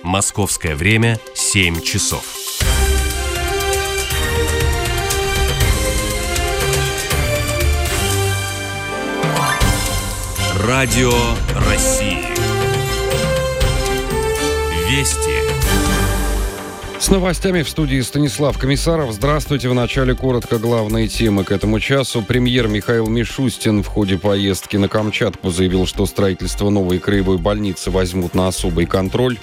Московское время 7 часов. Радио России. Вести. С новостями в студии Станислав Комиссаров. Здравствуйте. В начале коротко главные темы к этому часу. Премьер Михаил Мишустин в ходе поездки на Камчатку заявил, что строительство новой краевой больницы возьмут на особый контроль.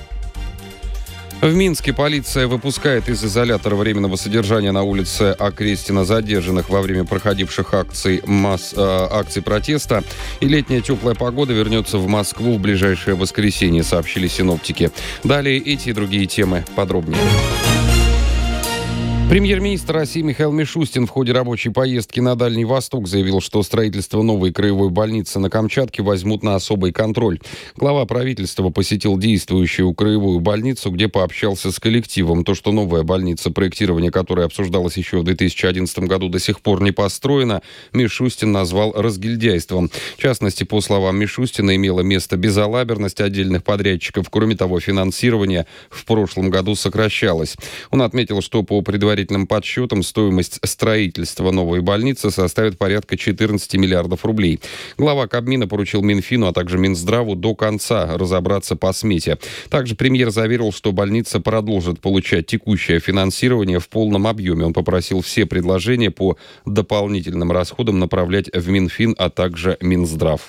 В Минске полиция выпускает из изолятора временного содержания на улице Окрестина задержанных во время проходивших акций протеста. И летняя теплая погода вернется в Москву в ближайшее воскресенье, сообщили синоптики. Далее эти и другие темы подробнее. Премьер-министр России Михаил Мишустин в ходе рабочей поездки на Дальний Восток заявил, что строительство новой краевой больницы на Камчатке возьмут на особый контроль. Глава правительства посетил действующую краевую больницу, где пообщался с коллективом. То, что новая больница, проектирование которой обсуждалось еще в 2011 году, до сих пор не построена, Мишустин назвал разгильдяйством. В частности, по словам Мишустина, имела место безалаберность отдельных подрядчиков. Кроме того, финансирование в прошлом году сокращалось. Он отметил, что по предварительным подсчетам стоимость строительства новой больницы составит порядка 14 миллиардов рублей. Глава Кабмина поручил Минфину, а также Минздраву до конца разобраться по смете. Также премьер заверил, что больница продолжит получать текущее финансирование в полном объеме. Он попросил все предложения по дополнительным расходам направлять в Минфин, а также Минздрав.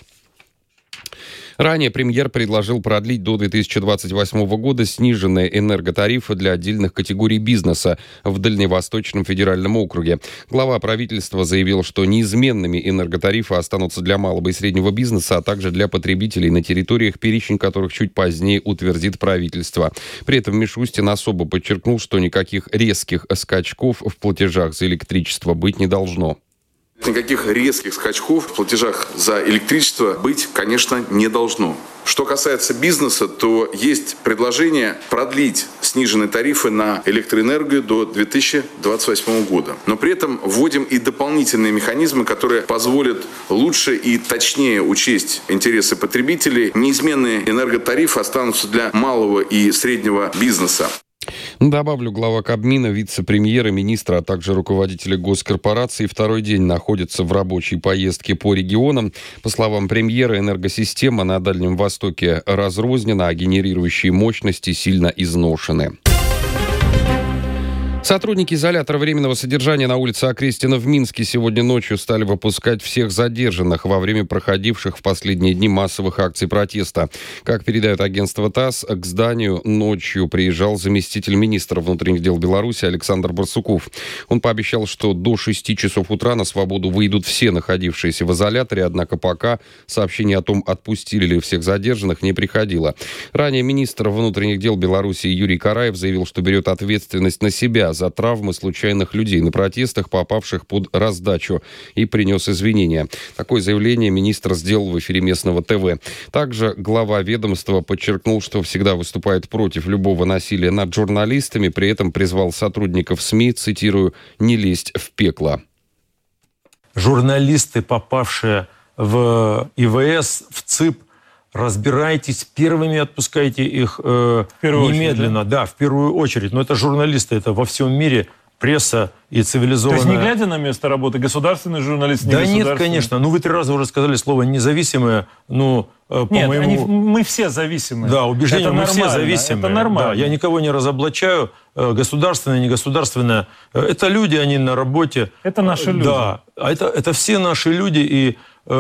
Ранее премьер предложил продлить до 2028 года сниженные энерготарифы для отдельных категорий бизнеса в Дальневосточном федеральном округе. Глава правительства заявил, что неизменными энерготарифы останутся для малого и среднего бизнеса, а также для потребителей на территориях, перечень которых чуть позднее утвердит правительство. При этом Мишустин особо подчеркнул, что никаких резких скачков в платежах за электричество быть не должно. Никаких резких скачков в платежах за электричество быть, конечно, не должно. Что касается бизнеса, то есть предложение продлить сниженные тарифы на электроэнергию до 2028 года. Но при этом вводим и дополнительные механизмы, которые позволят лучше и точнее учесть интересы потребителей. Неизменные энерготарифы останутся для малого и среднего бизнеса. Добавлю, глава Кабмина, вице-премьеры, министра, а также руководители госкорпораций второй день находятся в рабочей поездке по регионам. По словам премьера, энергосистема на Дальнем Востоке разрознена, а генерирующие мощности сильно изношены. Сотрудники изолятора временного содержания на улице Окрестина в Минске сегодня ночью стали выпускать всех задержанных во время проходивших в последние дни массовых акций протеста. Как передает агентство ТАСС, к зданию ночью приезжал заместитель министра внутренних дел Беларуси Александр Барсуков. Он пообещал, что до 6 часов утра на свободу выйдут все находившиеся в изоляторе, однако пока сообщение о том, отпустили ли всех задержанных, не приходило. Ранее министр внутренних дел Беларуси Юрий Караев заявил, что берет ответственность на себя за травмы случайных людей на протестах, попавших под раздачу, и принес извинения. Такое заявление министр сделал в эфире местного ТВ. Также глава ведомства подчеркнул, что всегда выступает против любого насилия над журналистами, при этом призвал сотрудников СМИ, цитирую, «не лезть в пекло». Журналисты, попавшие в ИВС, в ЦИП, разбирайтесь, первыми отпускайте их немедленно. Очередь, да? Да, в первую очередь. Но это журналисты, это во всем мире пресса и цивилизованная... То есть не глядя на место работы, государственный журналист, не да государственный? Нет, конечно. Ну, вы 3 раза уже сказали слово «независимое». Ну, нет, мы все зависимы. Да, убеждение, мы все зависимы. Это нормально. Да, я никого не разоблачаю. Государственное, негосударственное. Это люди, они на работе. Это наши люди. Да, это все наши люди. И,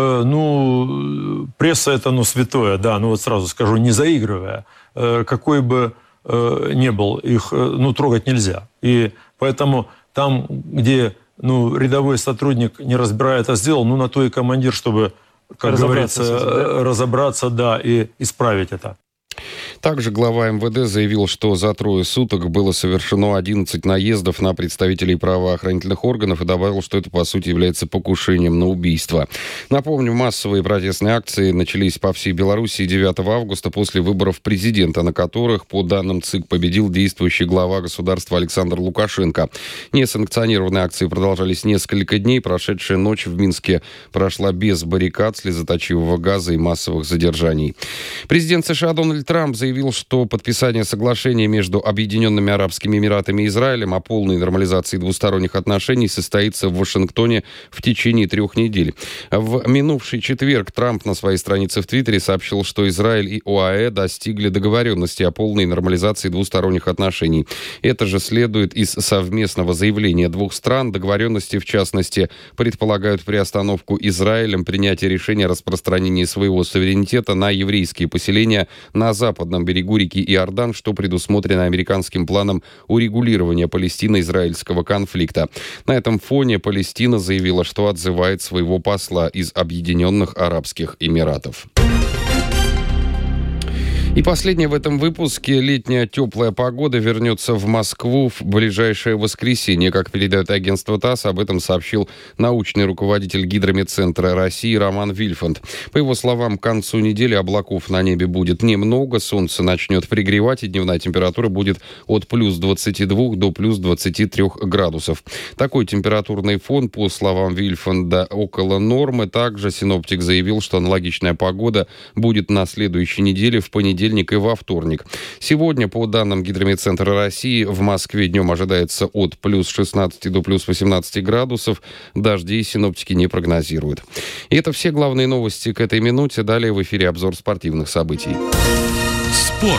пресса это, святое. Да, вот сразу скажу, не заигрывая. Какой бы ни был, их, трогать нельзя. И поэтому там, где, рядовой сотрудник, не разбирая это, сделал, на то и командир, чтобы, как говорится, разобраться, да, и исправить это. Также глава МВД заявил, что за 3 суток было совершено 11 наездов на представителей правоохранительных органов и добавил, что это, по сути, является покушением на убийство. Напомню, массовые протестные акции начались по всей Беларуси 9 августа после выборов президента, на которых, по данным ЦИК, победил действующий глава государства Александр Лукашенко. Несанкционированные акции продолжались несколько дней. Прошедшая ночь в Минске прошла без баррикад, слезоточивого газа и массовых задержаний. Президент США Дональд Трамп заявил, заявил, что подписание соглашения между Объединенными Арабскими Эмиратами и Израилем о полной нормализации двусторонних отношений состоится в Вашингтоне в течение 3 недель. В минувший четверг Трамп на своей странице в Твиттере сообщил, что Израиль и ОАЭ достигли договоренности о полной нормализации двусторонних отношений. Это же следует из совместного заявления двух стран. Договоренности, в частности, предполагают приостановку Израилем принятия решения о распространении своего суверенитета на еврейские поселения на западном берегу реки Иордан, что предусмотрено американским планом урегулирования палестино-израильского конфликта. На этом фоне Палестина заявила, что отзывает своего посла из Объединенных Арабских Эмиратов. И последнее в этом выпуске. Летняя теплая погода вернется в Москву в ближайшее воскресенье. Как передает агентство ТАСС, об этом сообщил научный руководитель Гидрометцентра России Роман Вильфанд. По его словам, к концу недели облаков на небе будет немного, солнце начнет пригревать, и дневная температура будет от плюс 22 до плюс 23 градусов. Такой температурный фон, по словам Вильфанда, около нормы. Также синоптик заявил, что аналогичная погода будет на следующей неделе в понедельник и во вторник. Сегодня, по данным Гидрометцентра России, в Москве днем ожидается от плюс 16 до плюс 18 градусов. Дождей синоптики не прогнозируют. И это все главные новости к этой минуте. Далее в эфире обзор спортивных событий. Спорт.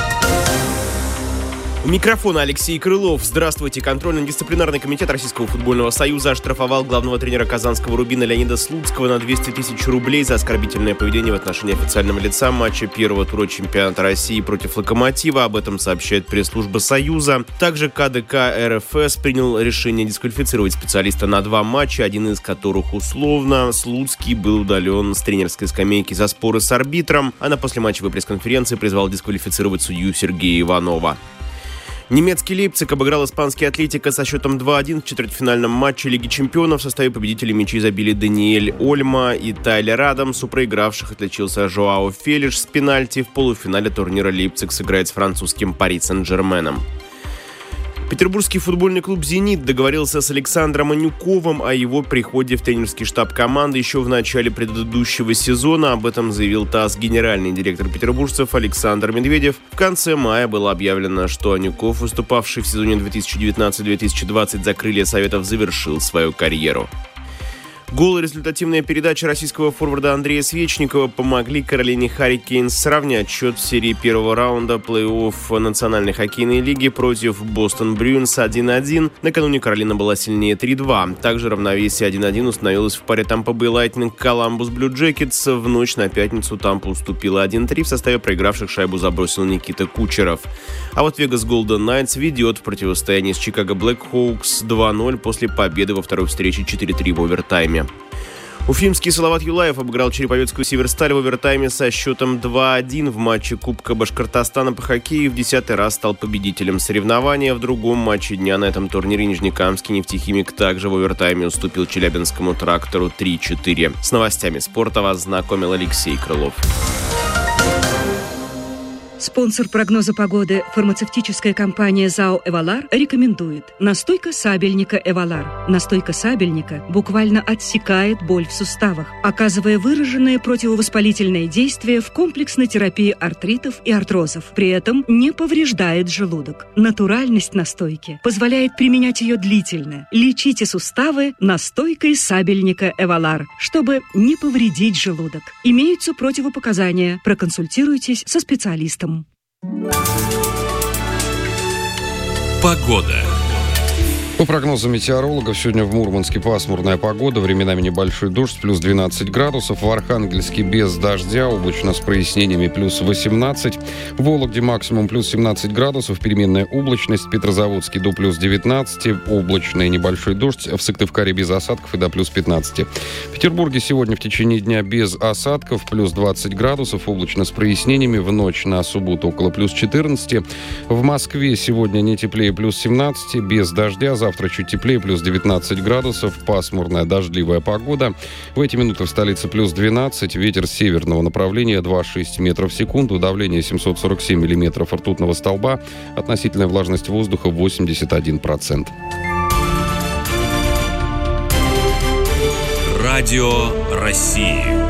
У микрофона Алексей Крылов. Здравствуйте. Контрольно-дисциплинарный комитет Российского футбольного союза оштрафовал главного тренера казанского «Рубина» Леонида Слуцкого на 200 тысяч рублей за оскорбительное поведение в отношении официального лица матча первого тура чемпионата России против «Локомотива». Об этом сообщает пресс-служба Союза. Также КДК РФС принял решение дисквалифицировать специалиста на 2 матча, один из которых условно. Слуцкий был удален с тренерской скамейки за споры с арбитром, а на послематчевой пресс-конференции призвал дисквалифицировать судью Сергея Иванова. Немецкий Лейпциг обыграл испанский Атлетико со счетом 2-1 в четвертьфинальном матче Лиги чемпионов. В составе победителей мячи забили Даниэль Ольмо и Тайлер Адамс. У проигравших отличился Жоао Фелиш с пенальти. В полуфинале турнира Лейпциг сыграет с французским Пари Сен-Жерменом. Петербургский футбольный клуб «Зенит» договорился с Александром Анюковым о его приходе в тренерский штаб команды еще в начале предыдущего сезона. Об этом заявил ТАСС генеральный директор петербуржцев Александр Медведев. В конце мая было объявлено, что Анюков, выступавший в сезоне 2019-2020 за крылья Советов, завершил свою карьеру. Гол и результативная передача российского форварда Андрея Свечникова помогли Каролине Харрикейнс сравнять счет в серии первого раунда плей-офф Национальной хоккейной лиги против Бостон Брюинс 1-1. Накануне Каролина была сильнее 3-2. Также равновесие 1-1 установилось в паре Тампа Бэй Лайтнинг Коламбус Блю Джекетс. В ночь на пятницу Тампа уступила 1-3. В составе проигравших шайбу забросил Никита Кучеров. А вот Вегас Голден Найтс ведет в противостоянии с Чикаго Блэк Хоукс 2-0 после победы во второй встрече 4-3 в овертайме. Уфимский Салават Юлаев обыграл Череповецкую Северсталь в овертайме со счетом 2-1 в матче Кубка Башкортостана по хоккею. В 10-й раз стал победителем соревнования. В другом матче дня на этом турнире Нижнекамский нефтехимик также в овертайме уступил Челябинскому Трактору 3-4. С новостями спорта вас знакомил Алексей Крылов. Спонсор прогноза погоды – фармацевтическая компания ЗАО «Эвалар» рекомендует настойка сабельника «Эвалар». Настойка сабельника буквально отсекает боль в суставах, оказывая выраженное противовоспалительное действие в комплексной терапии артритов и артрозов. При этом не повреждает желудок. Натуральность настойки позволяет применять ее длительно. Лечите суставы настойкой сабельника «Эвалар», чтобы не повредить желудок. Имеются противопоказания. Проконсультируйтесь со специалистом. Погода. По прогнозам метеорологов, сегодня в Мурманске пасмурная погода, временами небольшой дождь, плюс 12 градусов. В Архангельске без дождя, облачно с прояснениями, плюс 18. В Вологде максимум плюс 17 градусов, переменная облачность. В Петрозаводске до плюс 19, облачный небольшой дождь. В Сыктывкаре без осадков и до плюс 15. В Петербурге сегодня в течение дня без осадков, плюс 20 градусов, облачно с прояснениями. В ночь на субботу около плюс 14. В Москве сегодня не теплее плюс 17, без дождя. Завтра чуть теплее, плюс 19 градусов, пасмурная, дождливая погода. В эти минуты в столице плюс 12, ветер северного направления 2,6 метров в секунду, давление 747 миллиметров ртутного столба, относительная влажность воздуха 81%. Радио России.